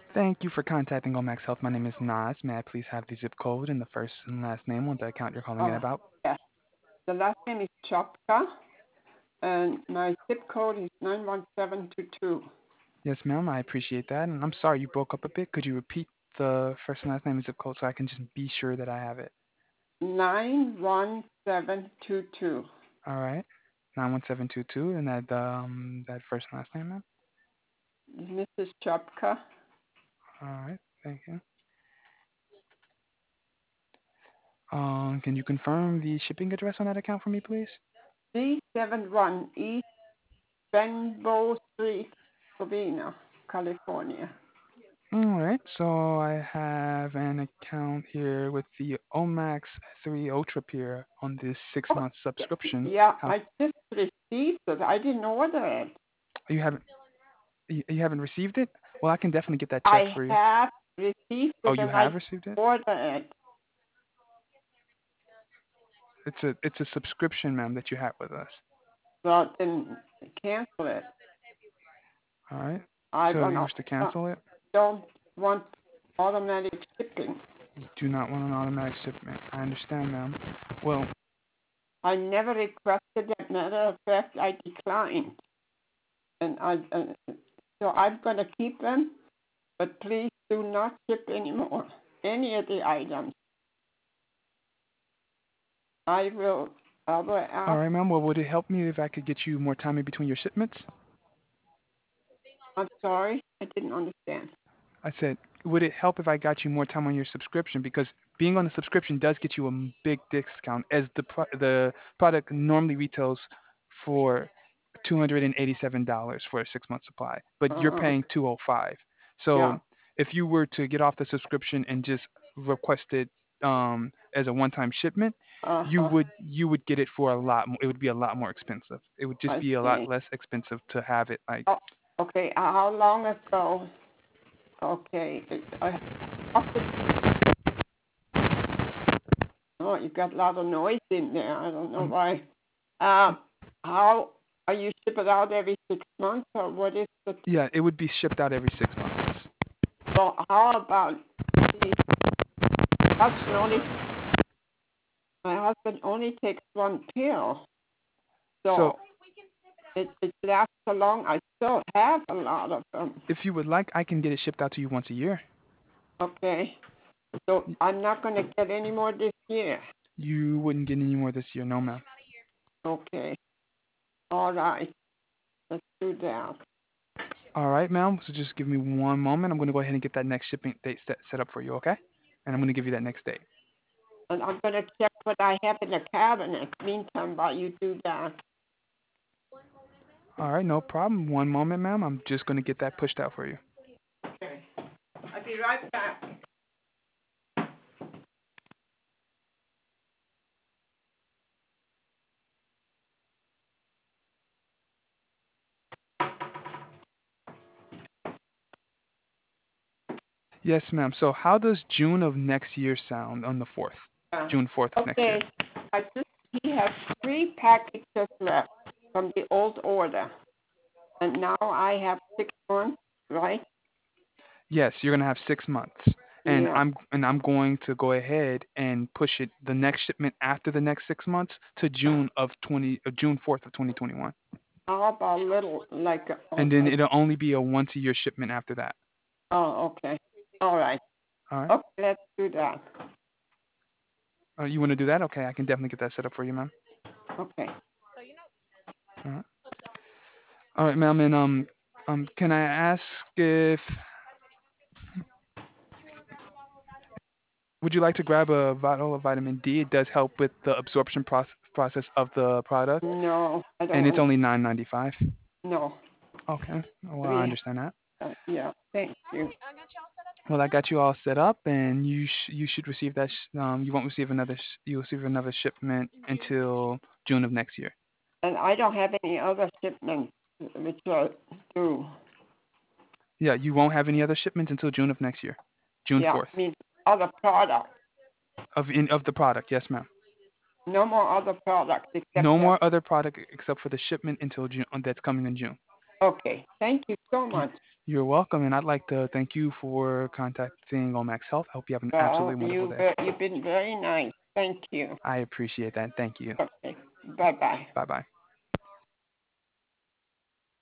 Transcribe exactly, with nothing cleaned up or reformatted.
Thank you for contacting Omax Health. My name is Nas. May I please have the zip code and the first and last name on the account you're calling in Oh, about? yes. The last name is Chopka, and my zip code is nine one seven two two. Yes, ma'am. I appreciate that. And I'm sorry you broke up a bit. Could you repeat the first and last name and zip code so I can just be sure that I have it? nine one seven two two. All right. nine one seven two two and that um that first and last name, ma'am. Missus Chopka. All right. Thank you. Um, can you confirm the shipping address on that account for me, please? three seven one East Benbow Street, Covina, California. All right. So I have an account here with the Omax three Ultra here on this six Oh, month subscription. yeah, How I just received it. I didn't order it. you haven't you, you haven't received it? Well, I can definitely get that checked I for you. have received Oh, it you and I have received it? ordered it. It's a it's a subscription, ma'am, that you have with us. Well, then cancel it. All right. I So don't you know. wish to Uh, cancel it? don't want automatic shipping. You do not want an automatic shipment. I understand, ma'am. Well, I never requested it. Matter of fact, I declined. And I, uh, so I'm going to keep them, but please do not ship anymore. Any of the items. I will, I will all ask. right, ma'am. Well, would it help me if I could get you more time in between your shipments? I'm sorry, I didn't understand. I said, would it help if I got you more time on your subscription? Because being on the subscription does get you a m- big discount, as the pro- the product normally retails for two hundred and eighty-seven dollars for a six month supply, but you're Uh, paying two hundred five. So yeah. if you were to get off the subscription and just request it um, as a one time shipment, Uh you huh. would you would get it for a lot. More, it would be a lot more expensive. It would just I be a lot see. less expensive to have it like. Oh, okay. Uh, how long ago? Okay. I, oh, you got a lot of noise in there. I don't know Um, why. Um, how are you ship it out every six months, or what is the? yeah, it would be shipped out every six months. So how about the husband only? My husband only takes one pill, So so it it lasts so long. I still have a lot of them. if you would like, I can get it shipped out to you once a year. Okay. So I'm not going to get any more this year. You wouldn't get any more this year, no, ma'am. Okay. All right. Let's do that. All right, ma'am. So just give me one moment. I'm going to go ahead and get that next shipping date set, set up for you, okay? And I'm going to give you that next date. And I'm going to check what I have in the cabinet. Meantime, while you do that. All right, no problem. One moment, ma'am. I'm just going to get that pushed out for you. Okay. I'll be right back. Yes, ma'am. So how does June of next year sound on the fourth? Yeah. June fourth of next Okay. year. I just he has three packages left from the old order, and now I have six months, right? Yes, you're going to have six months. And Yeah. I'm and I'm going to go ahead and push it the next shipment after the next six months to June of twenty uh, June fourth of twenty twenty-one. How about a little like uh, And then uh, it'll only be a once a year shipment after that. oh, okay. All right. All right. Okay, let's do that. Uh, you want to do that? Okay, I can definitely get that set up for you, ma'am. Okay. All right. All right, ma'am. And um, um, can I ask if would you like to grab a bottle of vitamin D? It does help with the absorption process process of the product, No, I don't and it's want. only nine ninety five. No. Okay. Well, I We. understand that. Uh, yeah. Thank you. Well, I got you all set up, and you sh- you should receive that. Sh- um, you won't receive another. Sh- you'll receive another shipment until June of next year. And I don't have any other shipments which are due. Yeah, you won't have any other shipments until June of next year, June Yeah, fourth I mean other products. of in, of the product. Yes, ma'am. No more other products except No that. more other product except for the shipment until June that's coming in June. Okay. Thank you so You, much. You're welcome, and I'd like to thank you for contacting Omax Health. I hope you have an Well, absolutely wonderful you've, day. uh, you've been very nice. Thank you. I appreciate that. Thank you. Okay. Bye bye. Bye bye.